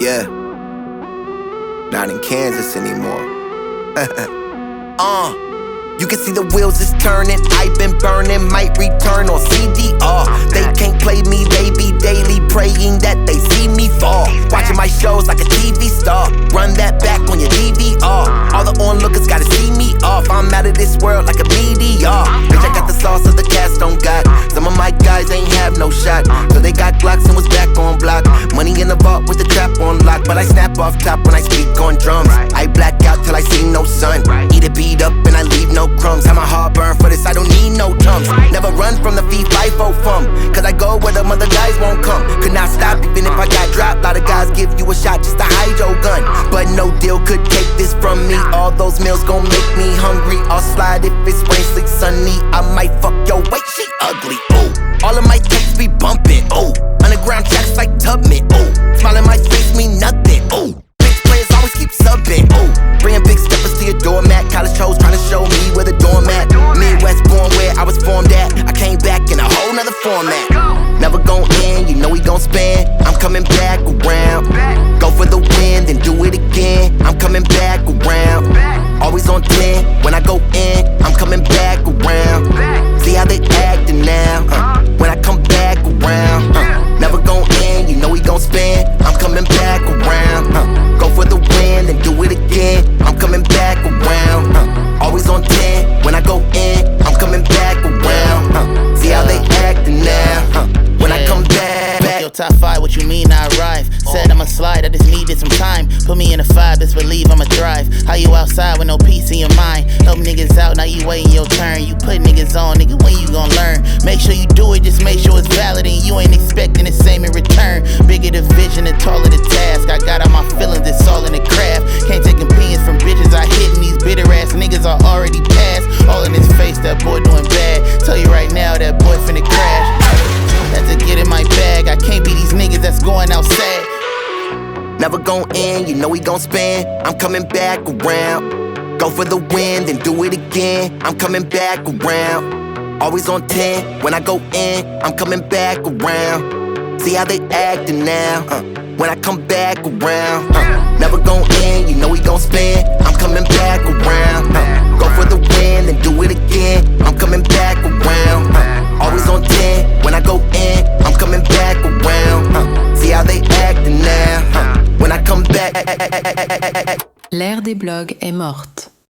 Yeah, not in Kansas anymore. You can see the wheels is turning. I've been burning, might return on CDR. They can't play me, they be daily praying that they see me fall. Watching my shows like a TV star. Run that back on your DVR. All the onlookers gotta see me off. I'm out of this world like a meteor. Bitch, I got the sauce of the cast don't got. Some of my guys ain't have no shot, so they got Glocks and was back on block. Money in the vault with the trap on lock, but I snap off top when I speak on drums. I black out till I see no sun. Eat a beat up and I leave no crumbs. Have my heart burn for this, I don't need no tums. Never run from the fee, FIFO fum, cause I go where the mother guys won't come. Could not stop even if I got dropped. Lot of guys give you a shot just to hide your gun, but no deal could take this from me. All those meals gon' make me hungry. I'll slide if it's rain, sleet, sunny. I might fuck your wait, she ugly, ooh. All of my texts be bumping, ooh. Underground tracks like Tubman, ooh. Smile in my face mean nothing, ooh. Big players always keep subbing, ooh. Bringing big steppers to your doormat. College shows trying to show me where the doormat. Midwest born where I was formed at. I came back in a whole nother format. Never gon' end, you know we gon' spend. I'm coming back around. Go for the win, then do it again. I'm coming back around. Always on 10, when I go in, I'm coming back around. See how they acting now, when I come back around. Never gon' end, you know we gon' spend. I'm coming back around. Go for the win, then do it again. I'm coming back around. Always on 10, when I go in, I'm coming back around. See how they acting now, when I come back. Yo, top 5, what you mean I arrive? Said I'ma slide, I just needed some time. Put me in a 5, best believe I'ma thrive. How you outside with no peace in your mind? Help niggas out, now you waiting your turn. You put niggas on, nigga, when you gon' learn? Make sure you do it, just make sure it's valid and you ain't expecting the same in return. Bigger the vision and taller the task. I got all my feelings, it's all in the craft. Can't take opinions from bitches I hit, and these bitter ass niggas are already past. All in his face, that boy doing bad. Tell you right now, that boy finna crash. Had to get in my bag, I can't be these niggas that's going outside. Never gon' end, you know we gon' spend. I'm coming back around. Go for the win, then do it again. I'm coming back around. Always on 10, when I go in, I'm coming back around. See how they acting now, when I come back around. Never gon' end, you know we gon' spend. I'm coming back around. Go for the win, then do it again. I'm coming back around. Always on 10, when I go in, I'm coming back around. See how they acting now, when I come back. L'ère des blogs est morte.